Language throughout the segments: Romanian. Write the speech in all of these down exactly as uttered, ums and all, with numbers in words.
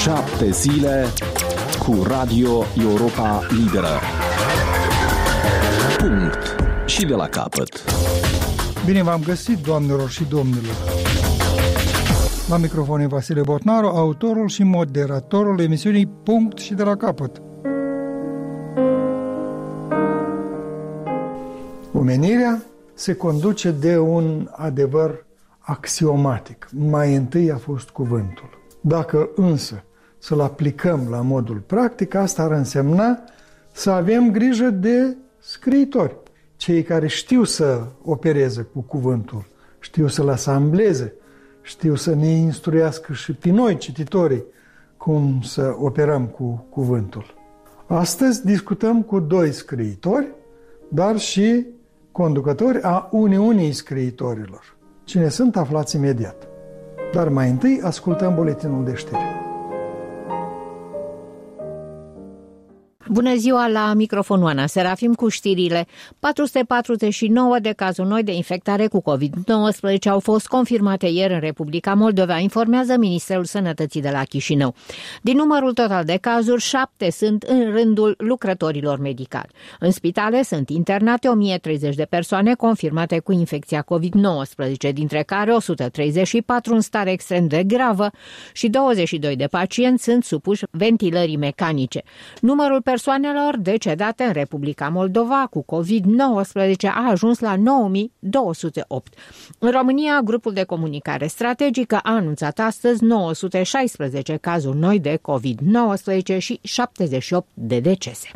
Șapte zile cu Radio Europa Liberă. Punct. Și de la capăt. Bine v-am găsit, doamnelor și domnilor. La microfon e Vasile Botnaru, autorul și moderatorul emisiunii Punct și de la capăt. Omenirea se conduce de un adevăr axiomatic. Mai întâi a fost cuvântul. Dacă însă să-l aplicăm la modul practic, asta ar însemna să avem grijă de scriitori. Cei care știu să opereze cu cuvântul, știu să-l asambleze, știu să ne instruiască și pe noi, cititorii, cum să operăm cu cuvântul. Astăzi discutăm cu doi scriitori, dar și conducători a Uniunii Scriitorilor. Cine sunt, aflați imediat. Dar mai întâi ascultăm buletinul de știri. Bună ziua, la microfonul Ana Serafim cu știrile. patru sute patruzeci și nouă de cazuri noi de infectare cu covid nouăsprezece au fost confirmate ieri în Republica Moldova, informează Ministerul Sănătății de la Chișinău. Din numărul total de cazuri, șapte sunt în rândul lucrătorilor medicali. În spitale sunt internate o mie treizeci de persoane confirmate cu infecția covid nouăsprezece, dintre care o sută treizeci și patru în stare extrem de gravă și douăzeci și doi de pacienți sunt supuși ventilării mecanice. Numărul persoanelor decedate în Republica Moldova cu covid nouăsprezece a ajuns la nouă mii două sute opt. În România, grupul de comunicare strategică a anunțat astăzi nouă sute șaisprezece cazuri noi de covid nouăsprezece și șaptezeci și opt de decese.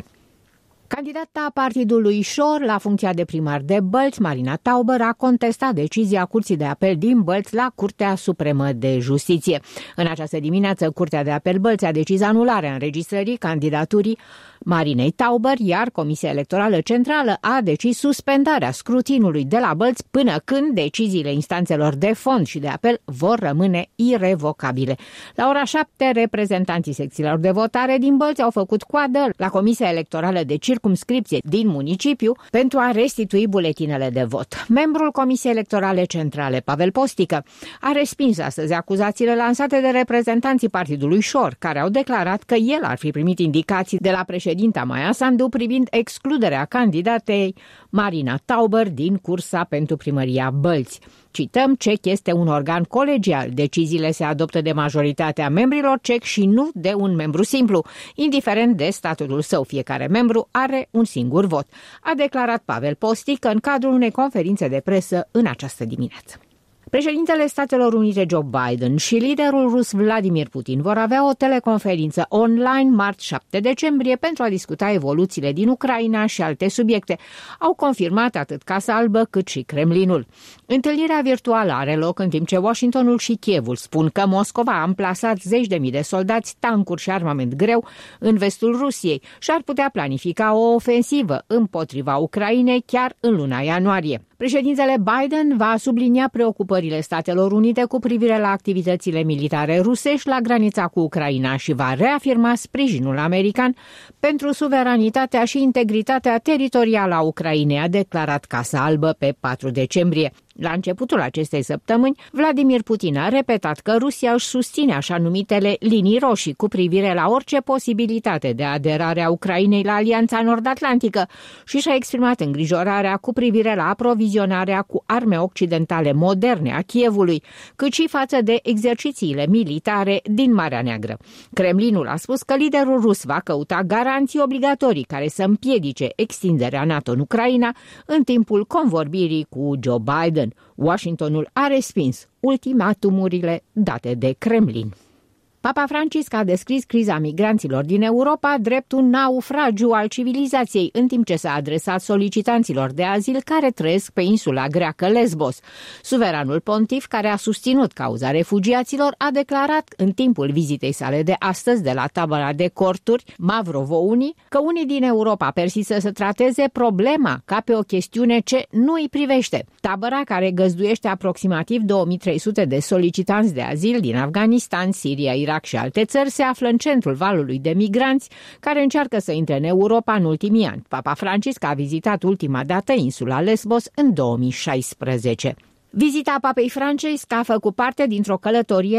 Candidata partidului Șor la funcția de primar de Bălți, Marina Tauber, a contestat decizia Curții de Apel din Bălți la Curtea Supremă de Justiție. În această dimineață, Curtea de Apel Bălți a decis anularea înregistrării candidaturii Marinei Tauber, iar Comisia Electorală Centrală a decis suspendarea scrutinului de la Bălți până când deciziile instanțelor de fond și de apel vor rămâne irevocabile. La ora șapte, reprezentanții secțiilor de votare din Bălți au făcut coadă la Comisia Electorală de Circumscripție din municipiu pentru a restitui buletinele de vot. Membrul Comisiei Electorale Centrale, Pavel Postică, a respins astăzi acuzațiile lansate de reprezentanții partidului Șor, care au declarat că el ar fi primit indicații de la președintea Maia Sandu privind excluderea candidatei Marina Tauber din cursa pentru primăria Bălți. Cităm, C E C este un organ colegial. Deciziile se adoptă de majoritatea membrilor C E C și nu de un membru simplu, indiferent de statutul său. Fiecare membru are un singur vot, a declarat Pavel Postică în cadrul unei conferințe de presă în această dimineață. Președintele Statelor Unite Joe Biden și liderul rus Vladimir Putin vor avea o teleconferință online marți șapte decembrie pentru a discuta evoluțiile din Ucraina și alte subiecte. Au confirmat atât Casa Albă cât și Kremlinul. Întâlnirea virtuală are loc în timp ce Washingtonul și Kievul spun că Moscova a amplasat zeci de mii de soldați, tancuri și armament greu în vestul Rusiei și ar putea planifica o ofensivă împotriva Ucrainei chiar în luna ianuarie. Președintele Biden va sublinia preocupările Statelor Unite cu privire la activitățile militare rusești la granița cu Ucraina și va reafirma sprijinul american pentru suveranitatea și integritatea teritorială a Ucrainei, a declarat Casa Albă pe patru decembrie. La începutul acestei săptămâni, Vladimir Putin a repetat că Rusia își susține așa numitele linii roșii cu privire la orice posibilitate de aderare a Ucrainei la Alianța Nord-Atlantică și și-a exprimat îngrijorarea cu privire la aprovizionarea cu arme occidentale moderne a Kievului, cât și față de exercițiile militare din Marea Neagră. Kremlinul a spus că liderul rus va căuta garanții obligatorii care să împiedice extinderea NATO în Ucraina în timpul convorbirii cu Joe Biden. Washingtonul a respins ultimatumurile date de Kremlin. Papa Francisc a descris criza migranților din Europa drept un naufragiu al civilizației, în timp ce s-a adresat solicitanților de azil care trăiesc pe insula greacă Lesbos. Suveranul pontif, care a susținut cauza refugiaților, a declarat în timpul vizitei sale de astăzi de la tabăra de corturi Mavrovouni că unii din Europa persistă să trateze problema ca pe o chestiune ce nu îi privește. Tabăra, care găzduiește aproximativ două mii trei sute de solicitanți de azil din Afganistan, Siria, Irak și alte țări, se află în centrul valului de migranți care încearcă să intre în Europa în ultimii ani. Papa Francisc a vizitat ultima dată insula Lesbos în două mii șaisprezece. Vizita Papei Francisc a făcut parte dintr-o călătorie